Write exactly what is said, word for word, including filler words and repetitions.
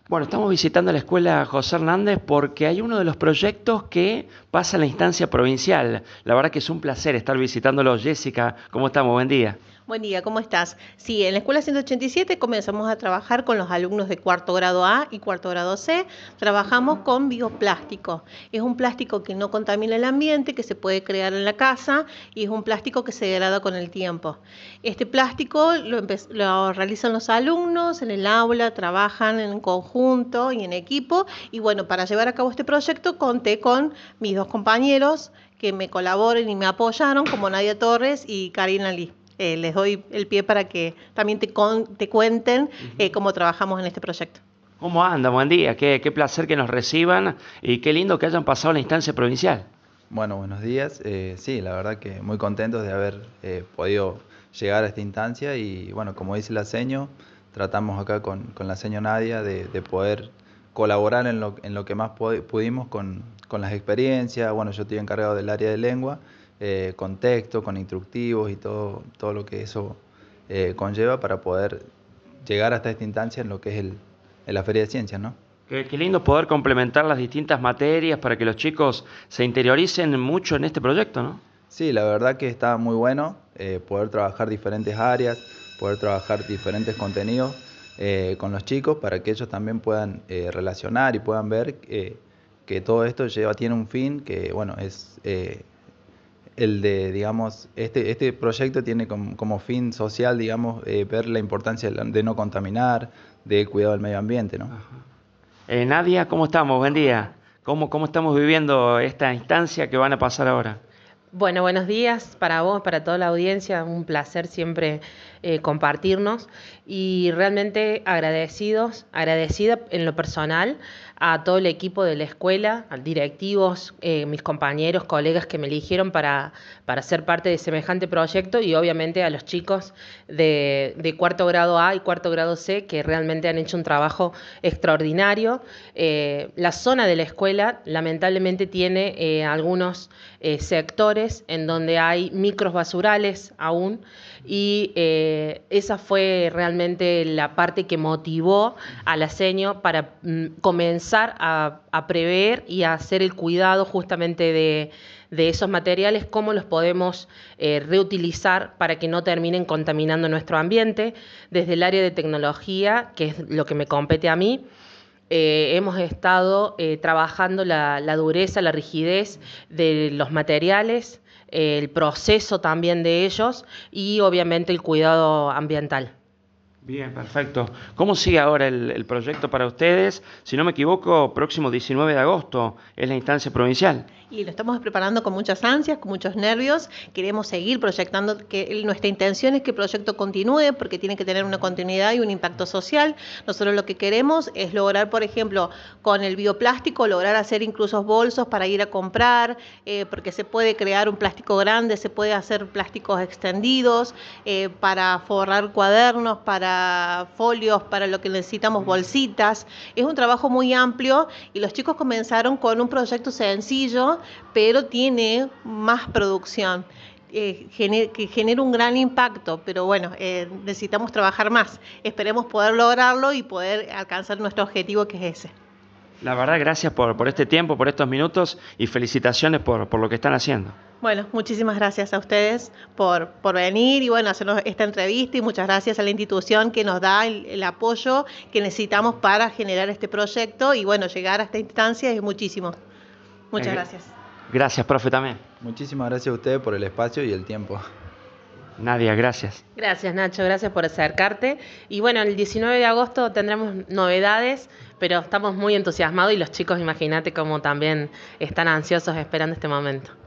Bueno, estamos visitando la escuela José Hernández porque hay uno de los proyectos que pasa a la instancia provincial. La verdad que es un placer estar visitándolo. Jessica, ¿cómo estamos? Buen día. Buen día, ¿cómo estás? Sí, en la escuela ciento ochenta y siete comenzamos a trabajar con los alumnos de cuarto grado A y cuarto grado C. Trabajamos con bioplástico. Es un plástico que no contamina el ambiente, que se puede crear en la casa y es un plástico que se degrada con el tiempo. Este plástico lo, lo realizan los alumnos en el aula, trabajan en conjunto y en equipo. Y bueno, para llevar a cabo este proyecto conté con mis dos compañeros que me colaboren y me apoyaron, como Nadia Torres y Karina Lee. Eh, les doy el pie para que también te, con, te cuenten eh, cómo trabajamos en este proyecto. ¿Cómo anda? Buen día. Qué, qué placer que nos reciban y qué lindo que hayan pasado la instancia provincial. Bueno, buenos días. Eh, sí, la verdad que muy contentos de haber eh, podido llegar a esta instancia y bueno, como dice la seño, tratamos acá con, con la seño Nadia de, de poder colaborar en lo, en lo que más pudimos con, con las experiencias. Bueno, yo estoy encargado del área de lengua, eh, con texto, con instructivos y todo, todo lo que eso eh, conlleva para poder llegar hasta esta instancia en lo que es el, en la Feria de Ciencias, ¿no? Qué, qué lindo poder complementar las distintas materias para que los chicos se interioricen mucho en este proyecto, ¿no? Sí, la verdad que está muy bueno eh, poder trabajar diferentes áreas, poder trabajar diferentes contenidos eh, con los chicos para que ellos también puedan eh, relacionar y puedan ver eh, que todo esto lleva, tiene un fin, que bueno, es eh, el de, digamos, este, este proyecto tiene como, como fin social, digamos, eh, ver la importancia de no contaminar, del cuidado del medio ambiente, ¿no? Eh, Nadia, ¿cómo estamos? Buen día. ¿Cómo, cómo estamos viviendo esta instancia que van a pasar ahora? Bueno, buenos días para vos, para toda la audiencia, un placer siempre eh, compartirnos y realmente agradecidos, agradecida en lo personal a todo el equipo de la escuela, a directivos, eh, mis compañeros, colegas que me eligieron para, para ser parte de semejante proyecto y obviamente a los chicos de, de cuarto grado A y cuarto grado C que realmente han hecho un trabajo extraordinario. Eh, la zona de la escuela lamentablemente tiene eh, algunos eh, sectores en donde hay micros basurales aún y eh, esa fue realmente la parte que motivó a la seño para mm, comenzar a, a prever y a hacer el cuidado justamente de, de esos materiales, cómo los podemos eh, reutilizar para que no terminen contaminando nuestro ambiente. Desde el área de tecnología, que es lo que me compete a mí, Eh, hemos estado eh, trabajando la, la dureza, la rigidez de los materiales, eh, el proceso también de ellos y obviamente el cuidado ambiental. Bien, perfecto. ¿Cómo sigue ahora el, el proyecto para ustedes? Si no me equivoco, próximo diecinueve de agosto es la instancia provincial. Y lo estamos preparando con muchas ansias, con muchos nervios. Queremos seguir proyectando, que nuestra intención es que el proyecto continúe porque tiene que tener una continuidad y un impacto social. Nosotros lo que queremos es lograr, por ejemplo, con el bioplástico, lograr hacer incluso bolsos para ir a comprar, eh, porque se puede crear un plástico grande, se puede hacer plásticos extendidos, eh, para forrar cuadernos, para folios, para lo que necesitamos bolsitas. Es un trabajo muy amplio y los chicos comenzaron con un proyecto sencillo, pero tiene más producción, eh, gener, que genera un gran impacto, pero bueno, eh, necesitamos trabajar más. Esperemos poder lograrlo y poder alcanzar nuestro objetivo, que es ese. La verdad, gracias por, por este tiempo, por estos minutos y felicitaciones por, por lo que están haciendo. Bueno, muchísimas gracias a ustedes por, por venir y bueno, hacernos esta entrevista y muchas gracias a la institución que nos da el, el apoyo que necesitamos para generar este proyecto y bueno, llegar a esta instancia es muchísimo. Muchas Eh, gracias. Gracias, profe, también. Muchísimas gracias a ustedes por el espacio y el tiempo. Nadia, gracias. Gracias Nacho, gracias por acercarte. Y bueno, el diecinueve de agosto tendremos novedades, pero estamos muy entusiasmados y los chicos, imagínate cómo también están ansiosos esperando este momento.